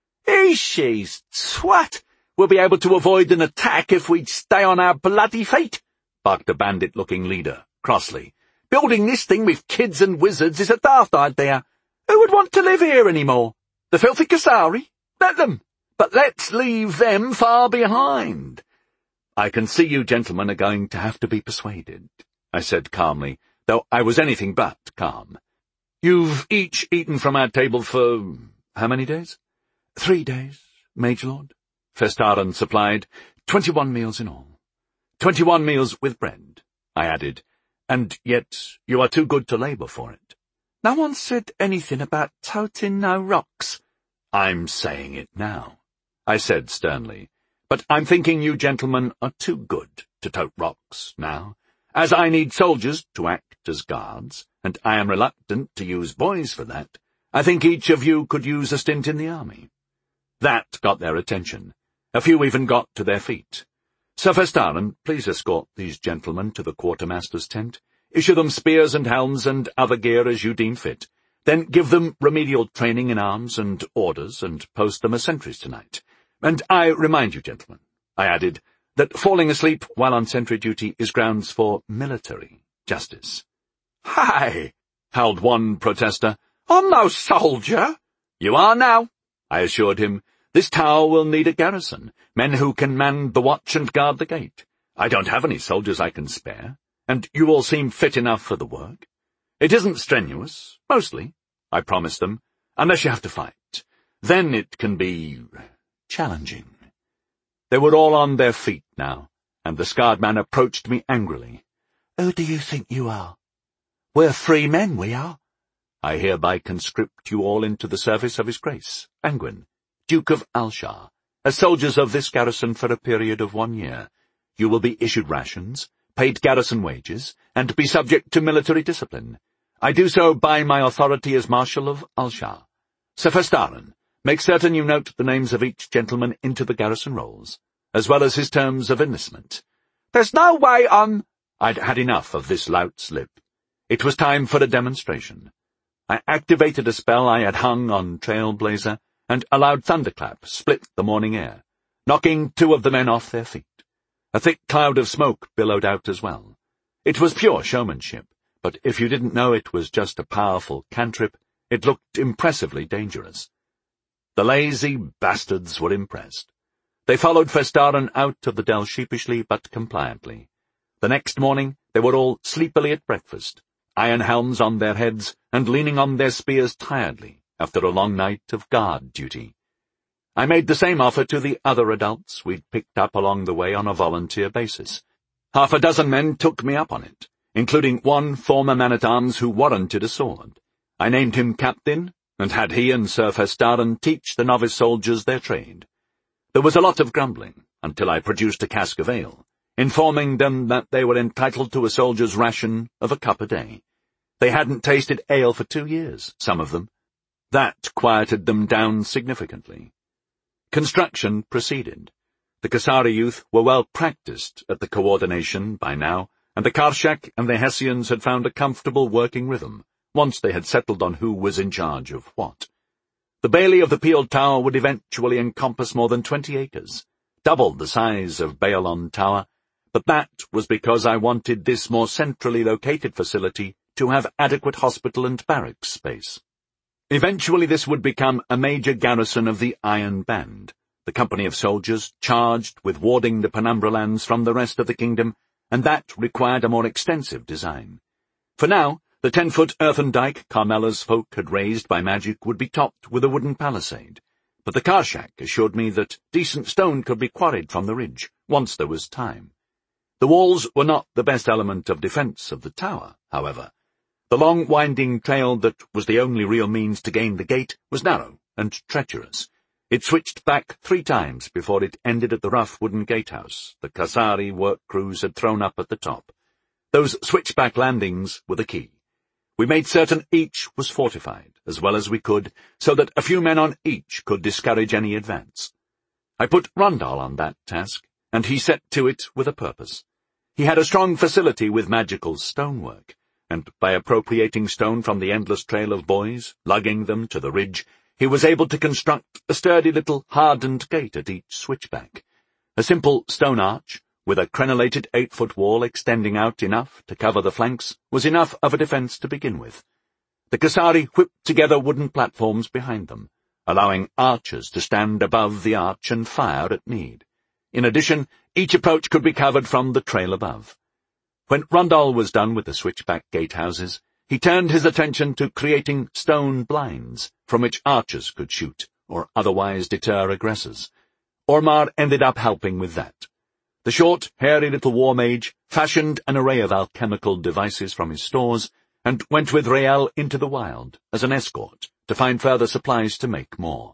"Ishies, twat! We'll be able to avoid an attack if we stay on our bloody feet," barked a bandit-looking leader, crossly. "Building this thing with kids and wizards is a daft idea. Who would want to live here any more? The filthy Kasari? Let them, but let's leave them far behind." "I can see you gentlemen are going to have to be persuaded," I said calmly, though I was anything but calm. "You've each eaten from our table for how many days?" "Three days, Mage Lord," Festaren supplied. Twenty-one meals in all. Twenty-one meals with bread, I added. "And yet you are too good to labour for it." "No one said anything about toting no rocks." "I'm saying it now," I said sternly. "But I'm thinking you gentlemen are too good to tote rocks now, as I need soldiers to act as guards, and I am reluctant to use boys for that. I think each of you could use a stint in the army." That got their attention. A few even got to their feet. "Sir Festaren, please escort these gentlemen to the quartermaster's tent. Issue them spears and helms and other gear as you deem fit. Then give them remedial training in arms and orders and post them as sentries tonight. And I remind you, gentlemen," I added, "that falling asleep while on sentry duty is grounds for military justice." "Hi!" howled one protester. "I'm no soldier." "You are now," I assured him. "This tower will need a garrison, men who can man the watch and guard the gate. I don't have any soldiers I can spare, and you all seem fit enough for the work. It isn't strenuous, mostly, I promised them, unless you have to fight. Then it can be challenging." They were all on their feet now, and the scarred man approached me angrily. "Who do you think you are? We're free men, we are. I hereby conscript you all into the service of His Grace, Angwin, Duke of Alshar, as soldiers of this garrison for a period of one year. You will be issued rations, paid garrison wages, and be subject to military discipline. I do so by my authority as Marshal of Alshar. Sir Festaren, make certain you note the names of each gentleman into the garrison rolls, as well as his terms of enlistment." "There's no way I'm—" I'd had enough of this lout's lip. It was time for a demonstration. I activated a spell I had hung on Trailblazer, and a loud thunderclap split the morning air, knocking two of the men off their feet. A thick cloud of smoke billowed out as well. It was pure showmanship, but if you didn't know it was just a powerful cantrip, it looked impressively dangerous. The lazy bastards were impressed. They followed Festaren out of the dell sheepishly but compliantly. The next morning they were all sleepily at breakfast, iron helms on their heads and leaning on their spears tiredly after a long night of guard duty. I made the same offer to the other adults we'd picked up along the way on a volunteer basis. Half a dozen men took me up on it, including one former man-at-arms who warranted a sword. I named him captain, and had he and Sir Festaren teach the novice soldiers their trade. There was a lot of grumbling, until I produced a cask of ale, informing them that they were entitled to a soldier's ration of a cup a day. They hadn't tasted ale for two years, some of them. That quieted them down significantly. Construction proceeded. The Kasari youth were well practiced at the coordination by now, and the Karshak and the Hessians had found a comfortable working rhythm, once they had settled on who was in charge of what. The bailey of the Peel Tower would eventually encompass more than twenty acres, double the size of Bayalon Tower, but that was because I wanted this more centrally located facility to have adequate hospital and barracks space. Eventually this would become a major garrison of the Iron Band, the company of soldiers charged with warding the Penumbra lands from the rest of the kingdom, and that required a more extensive design. For now, The ten-foot earthen dike Carmela's folk had raised by magic would be topped with a wooden palisade, but the Karshak assured me that decent stone could be quarried from the ridge, once there was time. The walls were not the best element of defence of the tower, however. The long, winding trail that was the only real means to gain the gate was narrow and treacherous. It switched back three times before it ended at the rough wooden gatehouse the Kasari work crews had thrown up at the top. Those switchback landings were the key. We made certain each was fortified, as well as we could, so that a few men on each could discourage any advance. I put Rondal on that task, and he set to it with a purpose. He had a strong facility with magical stonework, and by appropriating stone from the endless trail of boys, lugging them to the ridge, he was able to construct a sturdy little hardened gate at each switchback. A simple stone arch, with a crenellated eight-foot wall extending out enough to cover the flanks, was enough of a defence to begin with. The Kasari whipped together wooden platforms behind them, allowing archers to stand above the arch and fire at need. In addition, each approach could be covered from the trail above. When Rondal was done with the switchback gatehouses, he turned his attention to creating stone blinds from which archers could shoot, or otherwise deter aggressors. Ormar ended up helping with that. The short, hairy little war mage fashioned an array of alchemical devices from his stores and went with Rael into the wild as an escort to find further supplies to make more.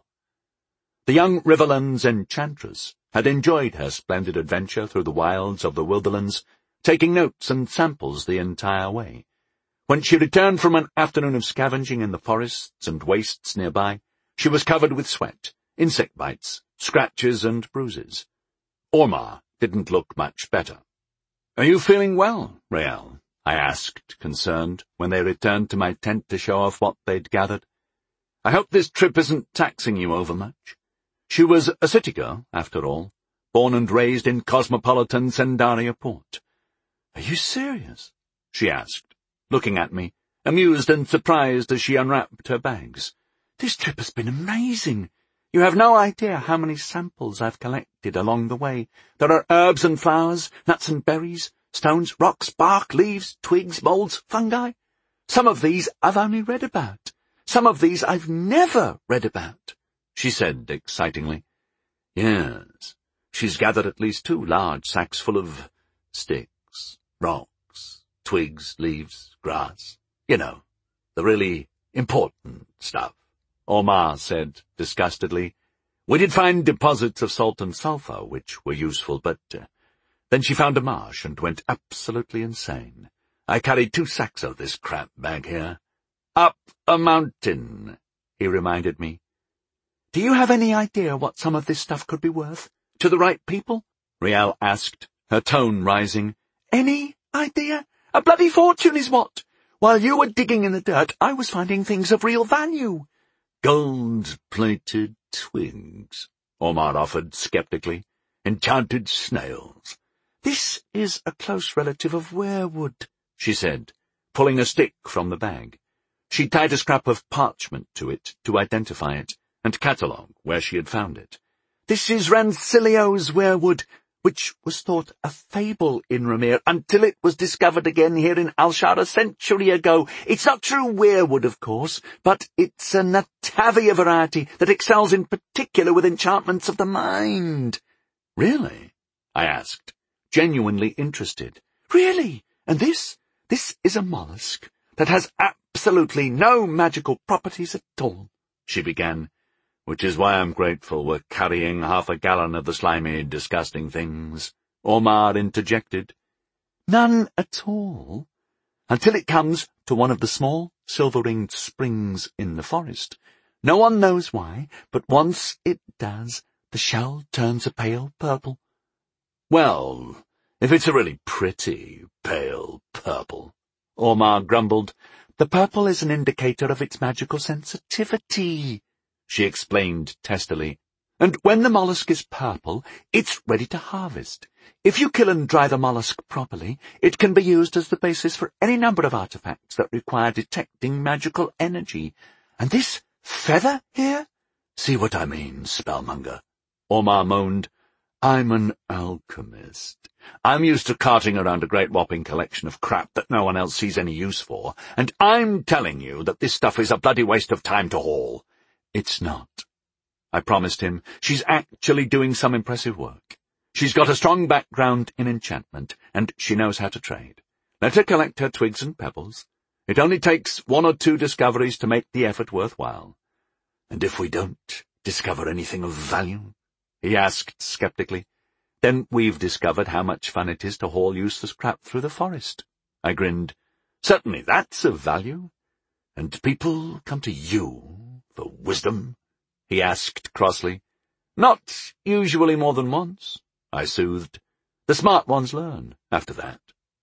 The young Riverlands enchantress had enjoyed her splendid adventure through the wilds of the Wilderlands, taking notes and samples the entire way. When she returned from an afternoon of scavenging in the forests and wastes nearby, she was covered with sweat, insect bites, scratches and bruises. Ormar didn't look much better. "Are you feeling well, Rael?" I asked, concerned, when they returned to my tent to show off what they'd gathered. "I hope this trip isn't taxing you overmuch." She was a city girl, after all, born and raised in cosmopolitan Sendaria Port. "Are you serious?" she asked, looking at me, amused and surprised as she unwrapped her bags. "This trip has been amazing. You have no idea how many samples I've collected along the way. There are herbs and flowers, nuts and berries, stones, rocks, bark, leaves, twigs, moulds, fungi. Some of these I've only read about. Some of these I've never read about," she said excitingly. "Yes, she's gathered at least two large sacks full of sticks, rocks, twigs, leaves, grass. You know, the really important stuff," Ormar said disgustedly. "We did find deposits of salt and sulphur, which were useful, but uh, then she found a marsh and went absolutely insane. I carried two sacks of this crap bag here. Up a mountain," he reminded me. "Do you have any idea what some of this stuff could be worth? To the right people?" Rael asked, her tone rising. "Any idea? A bloody fortune is what. While you were digging in the dirt, I was finding things of real value." "Gold-plated twigs," Ormar offered skeptically. "Enchanted snails." "This is a close relative of weirwood," she said, pulling a stick from the bag. She tied a scrap of parchment to it to identify it, and catalogue where she had found it. "This is Rancilio's weirwood, which was thought a fable in Ramir until it was discovered again here in Alshar a century ago. It's not true weirwood, of course, but it's a Natavia variety that excels in particular with enchantments of the mind." "Really?" I asked, genuinely interested. "Really? And this? This is a mollusk that has absolutely no magical properties at all," she began. "Which is why I'm grateful we're carrying half a gallon of the slimy, disgusting things," Ormar interjected. "None at all. Until it comes to one of the small, silver-ringed springs in the forest. No one knows why, but once it does, the shell turns a pale purple." "Well, if it's a really pretty pale purple," Ormar grumbled. "The purple is an indicator of its magical sensitivity," she explained testily. "And when the mollusk is purple, it's ready to harvest. If you kill and dry the mollusk properly, it can be used as the basis for any number of artifacts that require detecting magical energy. And this feather here?" "See what I mean, spellmonger?" Ormar moaned. I'm an alchemist. I'm used to carting around a great whopping collection of crap that no one else sees any use for, and I'm telling you that this stuff is a bloody waste of time to haul. It's not. I promised him. She's actually doing some impressive work. She's got a strong background in enchantment, and she knows how to trade. Let her collect her twigs and pebbles. It only takes one or two discoveries to make the effort worthwhile. And if we don't discover anything of value? He asked skeptically. Then we've discovered how much fun it is to haul useless crap through the forest. I grinned. Certainly that's of value. And people come to you for wisdom? He asked crossly. Not usually more than once, I soothed. The smart ones learn after that.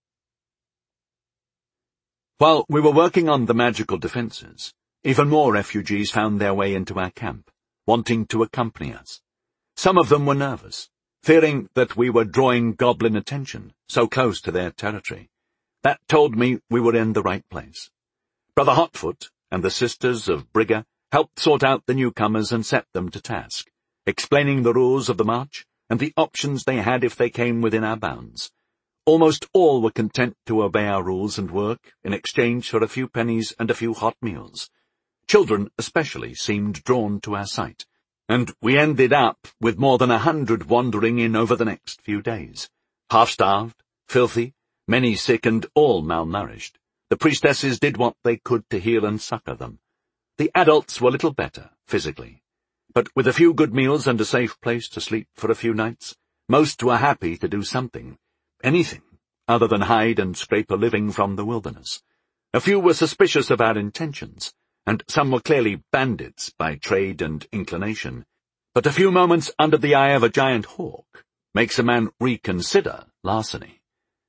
While we were working on the magical defences, even more refugees found their way into our camp, wanting to accompany us. Some of them were nervous, fearing that we were drawing goblin attention, so close to their territory. That told me we were in the right place. Brother Hotfoot and the Sisters of Brigga helped sort out the newcomers and set them to task, explaining the rules of the march and the options they had if they came within our bounds. Almost all were content to obey our rules and work in exchange for a few pennies and a few hot meals. Children especially seemed drawn to our sight, and we ended up with more than a hundred wandering in over the next few days. Half-starved, filthy, many sick and all malnourished. The priestesses did what they could to heal and succour them. The adults were little better, physically. But with a few good meals and a safe place to sleep for a few nights, most were happy to do something, anything, other than hide and scrape a living from the wilderness. A few were suspicious of our intentions, and some were clearly bandits by trade and inclination. But a few moments under the eye of a giant hawk makes a man reconsider larceny.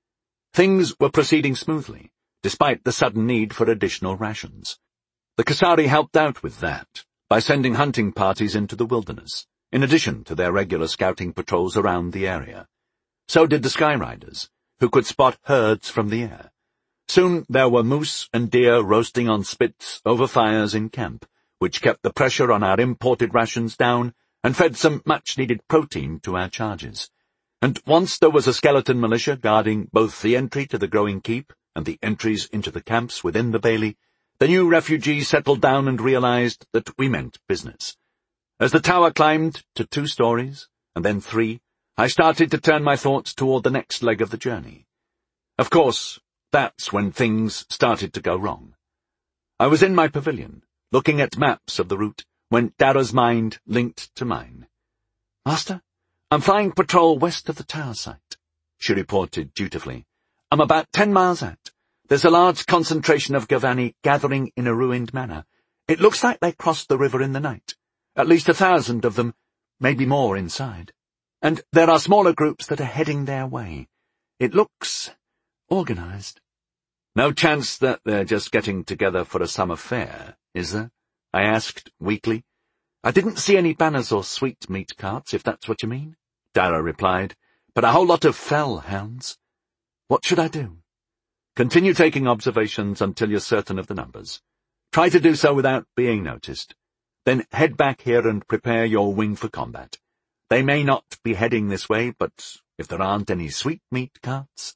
Things were proceeding smoothly, despite the sudden need for additional rations. The Kasari helped out with that by sending hunting parties into the wilderness, in addition to their regular scouting patrols around the area. So did the Skyriders, who could spot herds from the air. Soon there were moose and deer roasting on spits over fires in camp, which kept the pressure on our imported rations down and fed some much-needed protein to our charges. And once there was a skeleton militia guarding both the entry to the growing keep and the entries into the camps within the bailey, the new refugees settled down and realized that we meant business. As the tower climbed to two stories, and then three, I started to turn my thoughts toward the next leg of the journey. Of course, that's when things started to go wrong. I was in my pavilion, looking at maps of the route, when Dara's mind linked to mine. "Master, I'm flying patrol west of the tower site," she reported dutifully. "I'm about ten miles out. There's a large concentration of Gavani gathering in a ruined manor. It looks like they crossed the river in the night. At least a thousand of them, maybe more inside. And there are smaller groups that are heading their way. It looks organized." "No chance that they're just getting together for a summer fair, is there?" I asked weakly. "I didn't see any banners or sweetmeat carts, if that's what you mean," Dara replied, "but a whole lot of fell hounds. What should I do?" "Continue taking observations until you're certain of the numbers. Try to do so without being noticed. Then head back here and prepare your wing for combat. They may not be heading this way, but if there aren't any sweetmeat carts—"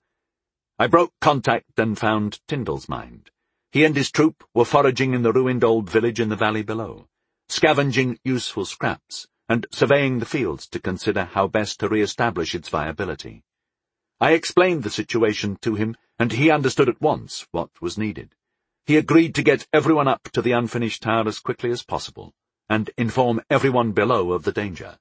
I broke contact and found Tyndall's mind. He and his troop were foraging in the ruined old village in the valley below, scavenging useful scraps, and surveying the fields to consider how best to re-establish its viability. I explained the situation to him, and he understood at once what was needed. He agreed to get everyone up to the unfinished tower as quickly as possible, and inform everyone below of the danger.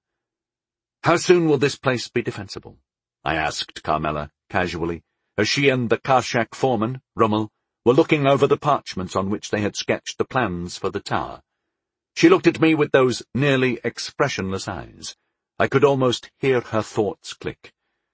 "How soon will this place be defensible?" I asked Carmela, casually, as she and the Karshak foreman, Rummel, were looking over the parchments on which they had sketched the plans for the tower. She looked at me with those nearly expressionless eyes. I could almost hear her thoughts click.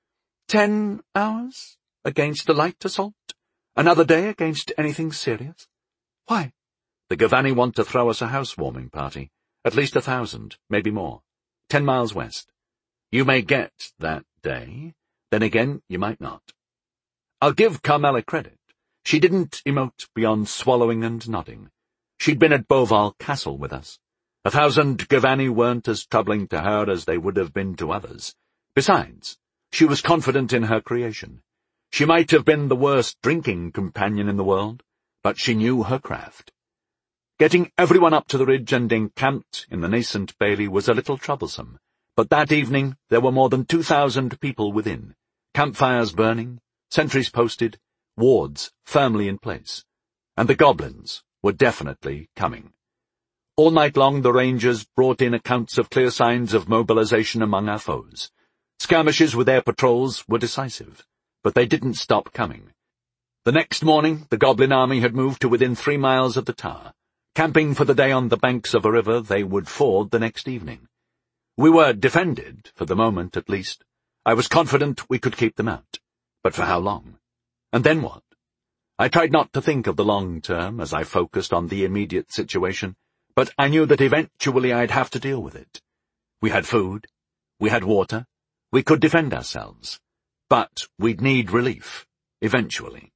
Ten hours against a light assault? Another day against anything serious? Why? The Gavani want to throw us a housewarming party. At least a thousand, maybe more. Ten miles west. You may get that day, then again you might not. I'll give Carmela credit. She didn't emote beyond swallowing and nodding. She'd been at Boval Castle with us. A thousand Gavani weren't as troubling to her as they would have been to others. Besides, she was confident in her creation. She might have been the worst drinking companion in the world, but she knew her craft. Getting everyone up to the ridge and encamped in the nascent bailey was a little troublesome, but that evening there were more than two thousand people within, campfires burning, sentries posted, wards firmly in place, and the goblins were definitely coming. All night long the rangers brought in accounts of clear signs of mobilization among our foes. Skirmishes with air patrols were decisive, but they didn't stop coming. The next morning the goblin army had moved to within three miles of the tower. Camping for the day on the banks of a river they would ford the next evening. We were defended, for the moment at least. I was confident we could keep them out. But for how long? And then what? I tried not to think of the long term as I focused on the immediate situation, but I knew that eventually I'd have to deal with it. We had food. We had water. We could defend ourselves. But we'd need relief, eventually.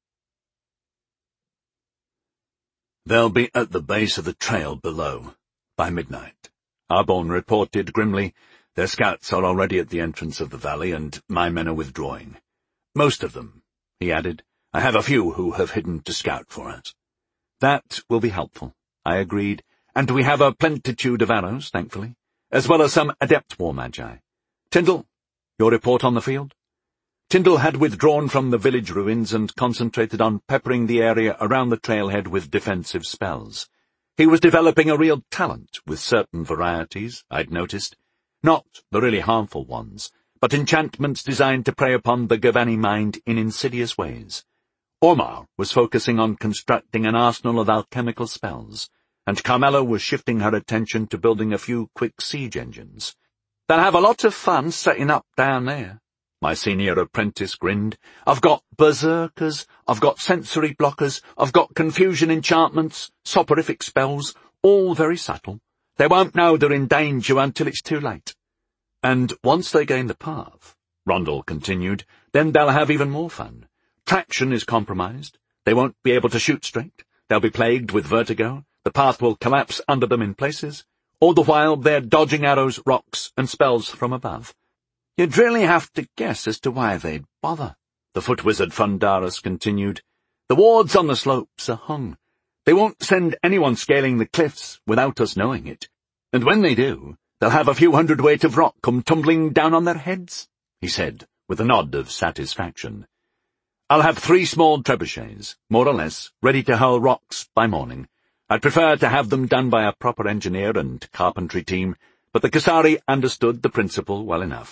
"They'll be at the base of the trail below by midnight," Arbon reported grimly. "Their scouts are already at the entrance of the valley, and my men are withdrawing. Most of them," he added. "I have a few who have hidden to scout for us." "That will be helpful," I agreed, "and we have a plenitude of arrows, thankfully, as well as some adept war magi. Tyndall, your report on the field?" Tyndall had withdrawn from the village ruins and concentrated on peppering the area around the trailhead with defensive spells. He was developing a real talent with certain varieties, I'd noticed. Not the really harmful ones, but enchantments designed to prey upon the Gavani mind in insidious ways. Ormar was focusing on constructing an arsenal of alchemical spells, and Carmela was shifting her attention to building a few quick siege engines. "They'll have a lot of fun setting up down there," my senior apprentice grinned. "I've got berserkers, I've got sensory blockers, I've got confusion enchantments, soporific spells, all very subtle. They won't know they're in danger until it's too late." "And once they gain the path," Rondell continued, "then they'll have even more fun. Traction is compromised. They won't be able to shoot straight. They'll be plagued with vertigo. The path will collapse under them in places. All the while they're dodging arrows, rocks, and spells from above. You'd really have to guess as to why they'd bother," the foot wizard Fundarus continued. "The wards on the slopes are hung. They won't send anyone scaling the cliffs without us knowing it. And when they do, they'll have a few hundredweight of rock come tumbling down on their heads," he said, with a nod of satisfaction. "I'll have three small trebuchets, more or less, ready to hurl rocks by morning. I'd prefer to have them done by a proper engineer and carpentry team, but the Kasari understood the principle well enough.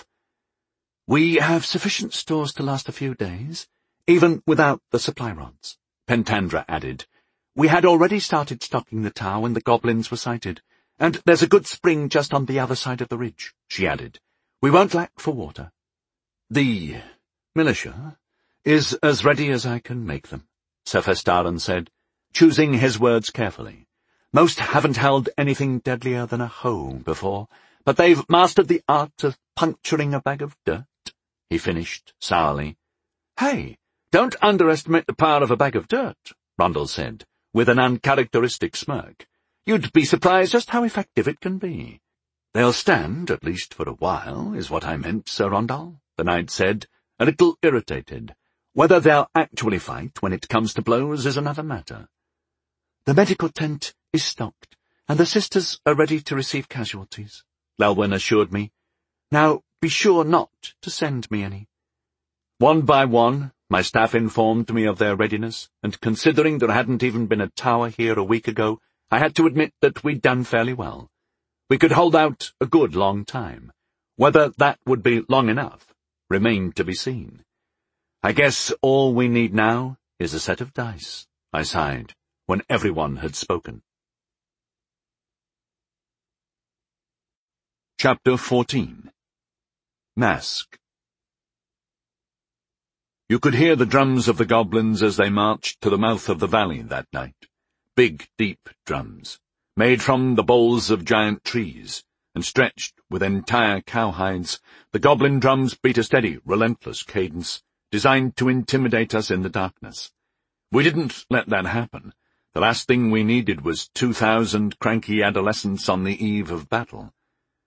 "We have sufficient stores to last a few days, even without the supply rods," Pentandra added. "We had already started stocking the tower when the goblins were sighted, and there's a good spring just on the other side of the ridge," she added. "We won't lack for water." "The militia is as ready as I can make them," Sephestaran said, choosing his words carefully. "Most haven't held anything deadlier than a hoe before, but they've mastered the art of puncturing a bag of dirt," he finished sourly. "Hey, don't underestimate the power of a bag of dirt," Rondell said, with an uncharacteristic smirk. "You'd be surprised just how effective it can be." "They'll stand, at least for a while, is what I meant, Sir Rondell," the knight said, a little irritated. "Whether they'll actually fight when it comes to blows is another matter." "The medical tent is stocked, and the sisters are ready to receive casualties," Lelwyn assured me. "Now, be sure not to send me any." One by one, my staff informed me of their readiness, and considering there hadn't even been a tower here a week ago, I had to admit that we'd done fairly well. We could hold out a good long time. Whether that would be long enough remained to be seen. "I guess all we need now is a set of dice," I sighed, when everyone had spoken. Chapter fourteen. Mask. You could hear the drums of the goblins as they marched to the mouth of the valley that night. Big, deep drums, made from the boles of giant trees, and stretched with entire cowhides. The goblin drums beat a steady, relentless cadence, designed to intimidate us in the darkness. We didn't let that happen. The last thing we needed was two thousand cranky adolescents on the eve of battle.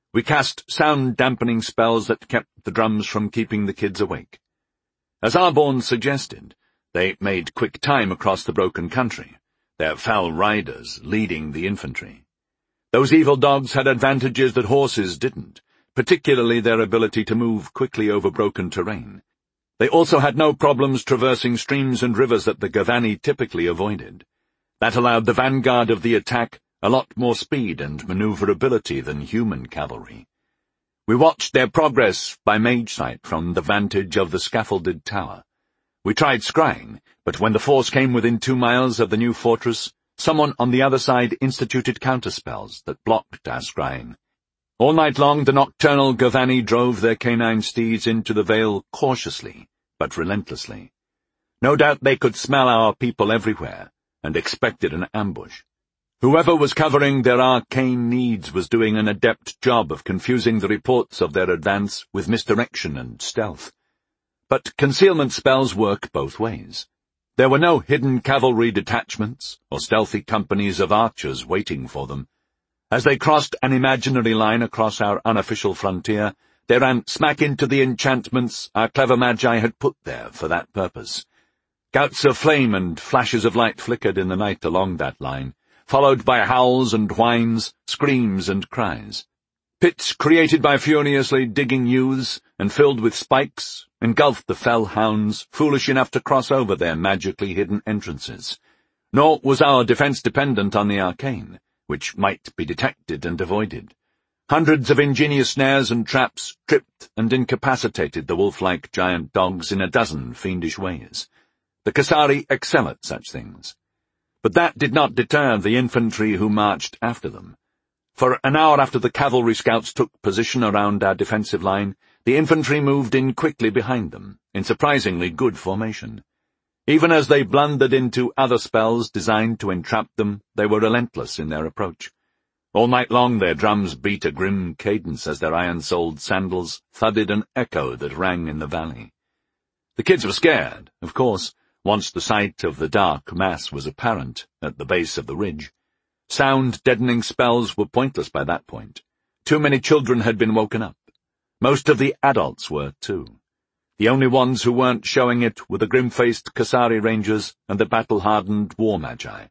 We cast sound-dampening spells that kept the drums from keeping the kids awake. As Arbon suggested, they made quick time across the broken country, their fell riders leading the infantry. Those evil dogs had advantages that horses didn't, particularly their ability to move quickly over broken terrain. They also had no problems traversing streams and rivers that the Gavani typically avoided. That allowed the vanguard of the attack a lot more speed and maneuverability than human cavalry. We watched their progress by mage sight from the vantage of the scaffolded tower. We tried scrying, but when the force came within two miles of the new fortress, someone on the other side instituted counterspells that blocked our scrying. All night long the nocturnal Gavani drove their canine steeds into the vale cautiously, but relentlessly. No doubt they could smell our people everywhere, and expected an ambush. Whoever was covering their arcane needs was doing an adept job of confusing the reports of their advance with misdirection and stealth. But concealment spells work both ways. There were no hidden cavalry detachments or stealthy companies of archers waiting for them. As they crossed an imaginary line across our unofficial frontier, they ran smack into the enchantments our clever magi had put there for that purpose. Gouts of flame and flashes of light flickered in the night along that line, followed by howls and whines, screams and cries. Pits created by furiously digging youths and filled with spikes engulfed the fell hounds, foolish enough to cross over their magically hidden entrances. Nor was our defense dependent on the arcane, which might be detected and avoided. Hundreds of ingenious snares and traps tripped and incapacitated the wolf-like giant dogs in a dozen fiendish ways. The Kasari excel at such things. But that did not deter the infantry who marched after them. For an hour after the cavalry scouts took position around our defensive line, the infantry moved in quickly behind them, in surprisingly good formation. Even as they blundered into other spells designed to entrap them, they were relentless in their approach. All night long their drums beat a grim cadence as their iron-soled sandals thudded an echo that rang in the valley. The kids were scared, of course, once the sight of the dark mass was apparent at the base of the ridge. Sound-deadening spells were pointless by that point. Too many children had been woken up. Most of the adults were, too. The only ones who weren't showing it were the grim-faced Kasari Rangers and the battle-hardened war magi.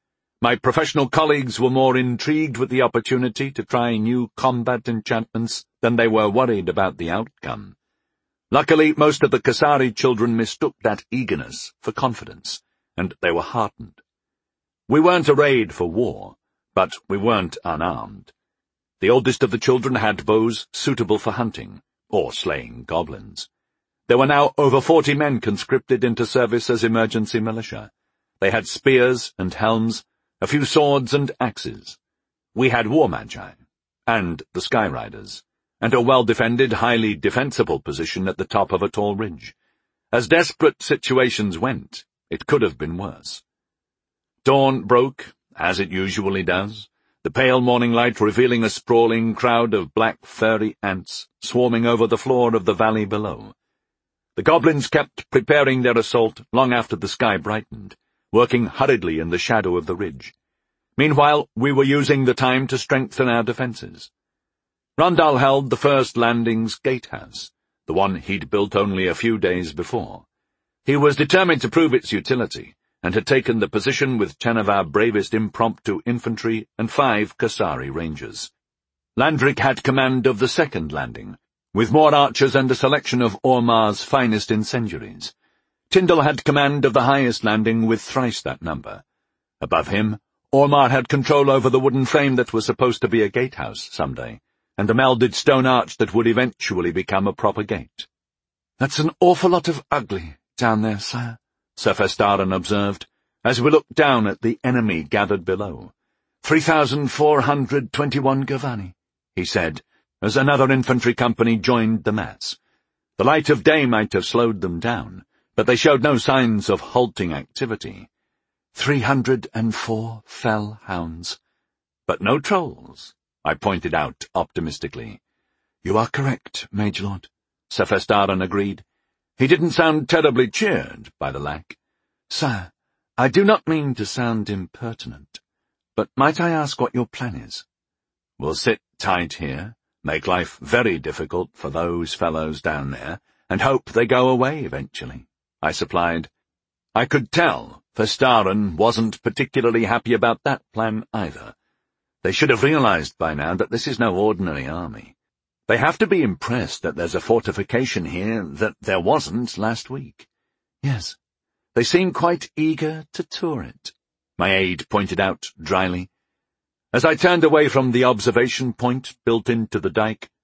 My professional colleagues were more intrigued with the opportunity to try new combat enchantments than they were worried about the outcome. Luckily, most of the Kasari children mistook that eagerness for confidence, and they were heartened. We weren't arrayed for war, but we weren't unarmed. The oldest of the children had bows suitable for hunting, or slaying goblins. There were now over forty men conscripted into service as emergency militia. They had spears and helms, a few swords and axes. We had war magi, and the Sky Riders, and a well-defended, highly defensible position at the top of a tall ridge. As desperate situations went, it could have been worse. Dawn broke, as it usually does, the pale morning light revealing a sprawling crowd of black furry ants swarming over the floor of the valley below. The goblins kept preparing their assault long after the sky brightened, working hurriedly in the shadow of the ridge. Meanwhile, we were using the time to strengthen our defenses. Rondal held the first landing's gatehouse, the one he'd built only a few days before. He was determined to prove its utility, and had taken the position with ten of our bravest impromptu infantry and five Kasari Rangers. Landrick had command of the second landing, with more archers and a selection of Ormar's finest incendiaries. Tyndall had command of the highest landing with thrice that number. Above him, Ormar had control over the wooden frame that was supposed to be a gatehouse someday, and the melded stone arch that would eventually become a proper gate. "That's an awful lot of ugly down there, sire," Sir Festarin observed, as we looked down at the enemy gathered below. Three thousand four hundred twenty-one Gavani, he said, as another infantry company joined the mass. The light of day might have slowed them down, but they showed no signs of halting activity. Three hundred and four fell hounds. But no trolls, I pointed out optimistically. "You are correct, Mage Lord," Sir Festarin agreed. He didn't sound terribly cheered by the lack. "Sire, I do not mean to sound impertinent, but might I ask what your plan is?" "We'll sit tight here, make life very difficult for those fellows down there, and hope they go away eventually," I supplied. I could tell Vestaren wasn't particularly happy about that plan either. They should have realized by now that this is no ordinary army. They have to be impressed that there's a fortification here that there wasn't last week. "Yes, they seem quite eager to tour it," my aide pointed out dryly. As I turned away from the observation point built into the dike,